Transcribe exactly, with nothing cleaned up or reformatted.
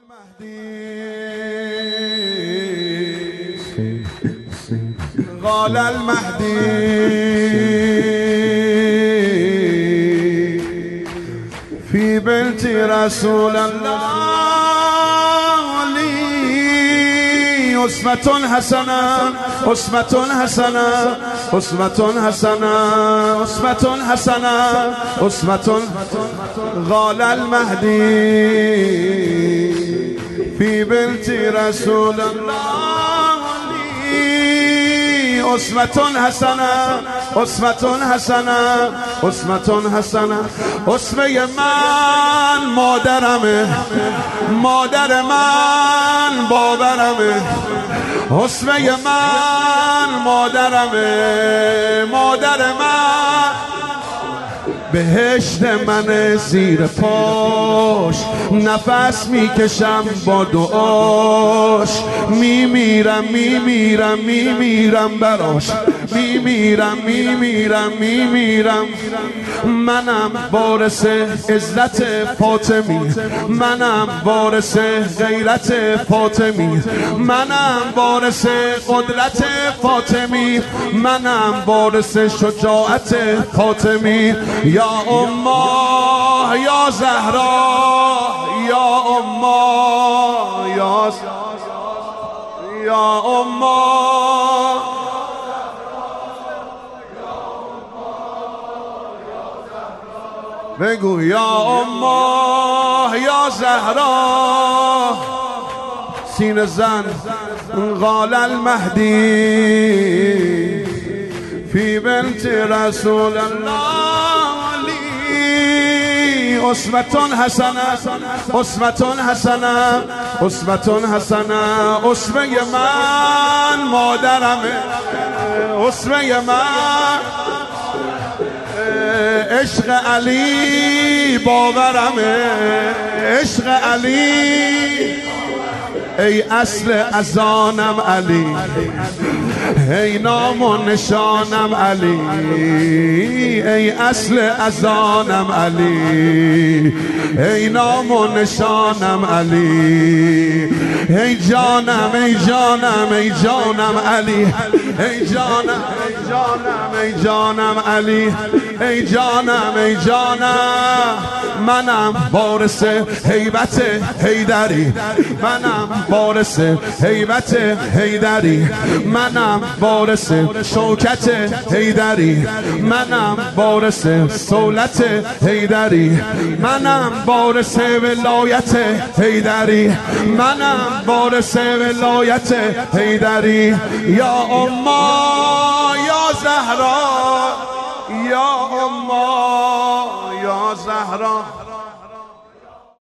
قال المهدي في بنت رسول الله لي أسوة حسنة أسوة حسنة أسوة حسنة أسوة حسنة أسوة. قال المهدي في بنت رسول الله لي أسوة حسنة أسوة حسنة أسوة حسنة. اسوه من مادرمه، مادر من باورمه. اسوه من مادرمه، مادر من بهشت من زیر پاش. نفس میکشم با دعاش، میمیرم میمیرم میمیرم براش، میمیرم میمیرم میمیرم. منم وارث عزت فاطمی، منم وارث غیرت فاطمی، منم وارث قدرت فاطمی، منم وارث شجاعت فاطمی. یا اما یا زهرا، یا اما یا یا اما بگو یا اما یا زهرا. سینه زن. قال المهدی فی بنت رسول الله لی أسوة حسنة أسوة حسنة أسوة حسنة. اسوه من مادرمه، اسوه من عشق علی باورمه، عشق علی. ای اصل اذانم علی، ای نام و نشانم علی، ای اصل اذانم علی، ای نام و نشانم علی. ای جانم ای جانم ای جانم علی، ای جانم ای جانم ای جانم علی، ای جانم ای جانم. منم وارث هیبت حیدری، منم وارث هیبت حیدری، منم وارث شوکت حیدری، منم وارث سولت حیدری، منم وارث ولایت حیدری، منم وارث ولایت حیدری. یا اما یا زهرا، یا اما یا زهرا.